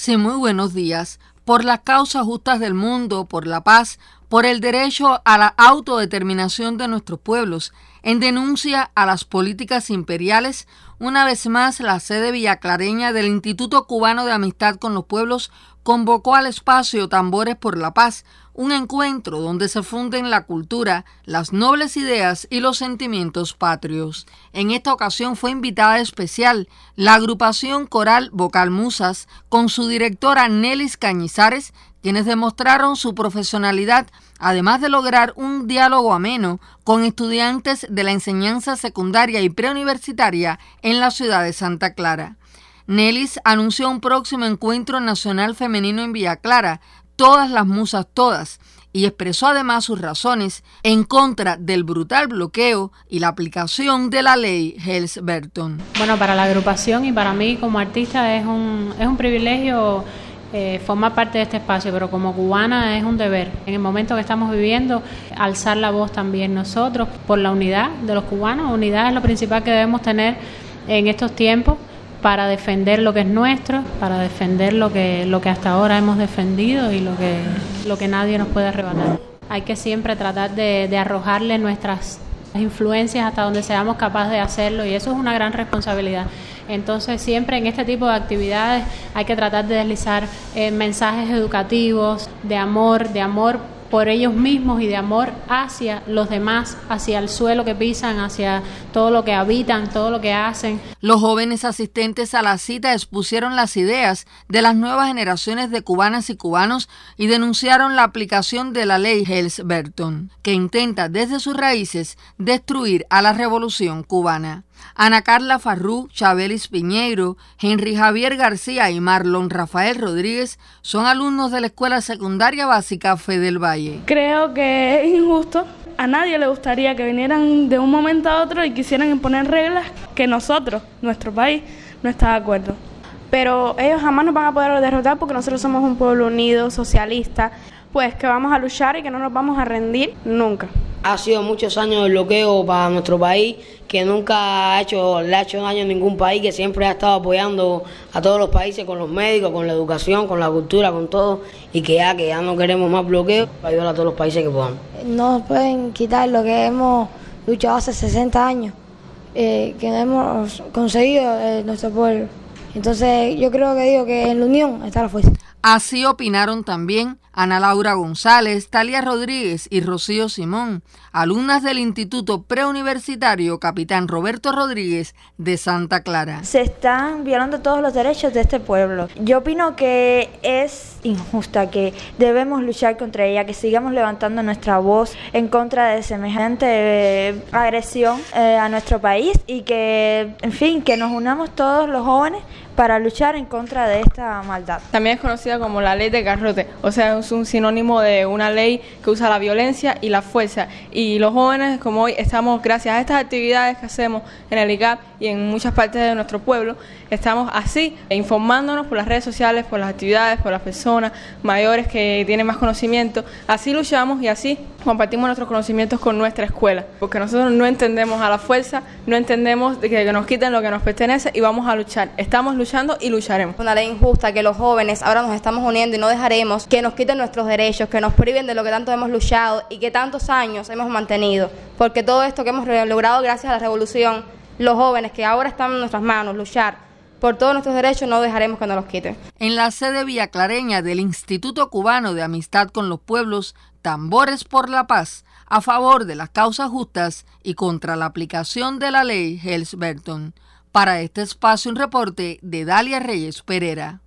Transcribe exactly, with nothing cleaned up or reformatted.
Sí, muy buenos días. Por las causas justas del mundo, por la paz, por el derecho a la autodeterminación de nuestros pueblos, en denuncia a las políticas imperiales, una vez más la sede villaclareña del Instituto Cubano de Amistad con los Pueblos convocó al espacio Tambores por la Paz, un encuentro donde se funden la cultura, las nobles ideas y los sentimientos patrios. En esta ocasión fue invitada especial la agrupación coral Vocal Musas con su directora Nelis Cañizares, quienes demostraron su profesionalidad, además de lograr un diálogo ameno con estudiantes de la enseñanza secundaria y preuniversitaria en la ciudad de Santa Clara. Nelis anunció un próximo encuentro nacional femenino en Villa Clara, Todas las Musas Todas, y expresó además sus razones en contra del brutal bloqueo y la aplicación de la ley Helms-Burton. Bueno, para la agrupación y para mí como artista es un, es un privilegio eh, formar parte de este espacio, pero como cubana es un deber. En el momento que estamos viviendo, alzar la voz también nosotros por la unidad de los cubanos. Unidad es lo principal que debemos tener en estos tiempos, para defender lo que es nuestro, para defender lo que lo que hasta ahora hemos defendido y lo que lo que nadie nos puede arrebatar. Hay que siempre tratar de, de arrojarle nuestras influencias hasta donde seamos capaces de hacerlo, y eso es una gran responsabilidad. Entonces siempre en este tipo de actividades hay que tratar de deslizar eh, mensajes educativos, de amor, de amor por ellos mismos y de amor hacia los demás, hacia el suelo que pisan, hacia todo lo que habitan, todo lo que hacen. Los jóvenes asistentes a la cita expusieron las ideas de las nuevas generaciones de cubanas y cubanos y denunciaron la aplicación de la ley Helms-Burton, que intenta desde sus raíces destruir a la revolución cubana. Ana Carla Farrú, Chabelis Piñeiro, Henry Javier García y Marlon Rafael Rodríguez son alumnos de la Escuela Secundaria Básica Fe del Valle. Creo que es injusto. A nadie le gustaría que vinieran de un momento a otro y quisieran imponer reglas que nosotros, nuestro país, no está de acuerdo. Pero ellos jamás nos van a poder derrotar porque nosotros somos un pueblo unido, socialista, pues que vamos a luchar y que no nos vamos a rendir nunca. Ha sido muchos años de bloqueo para nuestro país, que nunca ha hecho, le ha hecho daño a ningún país, que siempre ha estado apoyando a todos los países con los médicos, con la educación, con la cultura, con todo, y que ya que ya no queremos más bloqueo, para ayudar a todos los países que podamos. No nos pueden quitar lo que hemos luchado hace sesenta años, eh, que hemos conseguido eh, nuestro pueblo. Entonces yo creo que digo que en la unión está la fuerza. Así opinaron también Ana Laura González, Talia Rodríguez y Rocío Simón, alumnas del Instituto Preuniversitario Capitán Roberto Rodríguez de Santa Clara. Se están violando todos los derechos de este pueblo. Yo opino que es injusta, que debemos luchar contra ella, que sigamos levantando nuestra voz en contra de semejante eh, agresión eh, a nuestro país, y que, en fin, que nos unamos todos los jóvenes para luchar en contra de esta maldad. También es conocida como la ley de garrote, o sea, es un sinónimo de una ley que usa la violencia y la fuerza. Y los jóvenes, como hoy, estamos, gracias a estas actividades que hacemos en el I C A P y en muchas partes de nuestro pueblo, estamos así, informándonos por las redes sociales, por las actividades, por las personas mayores que tienen más conocimiento. Así luchamos y así compartimos nuestros conocimientos con nuestra escuela, porque nosotros no entendemos a la fuerza, no entendemos de que nos quiten lo que nos pertenece, y vamos a luchar. Estamos luchando y lucharemos. Una ley injusta, que los jóvenes ahora nos estamos uniendo y no dejaremos que nos quiten nuestros derechos, que nos priven de lo que tanto hemos luchado y que tantos años hemos mantenido, porque todo esto que hemos logrado gracias a la revolución, los jóvenes que ahora están en nuestras manos, luchar por todos nuestros derechos, no dejaremos que nos los quiten. En la sede villaclareña del Instituto Cubano de Amistad con los Pueblos, Tambores por la Paz, a favor de las causas justas y contra la aplicación de la ley Helms-Burton. Para este espacio, un reporte de Dalia Reyes Pereira.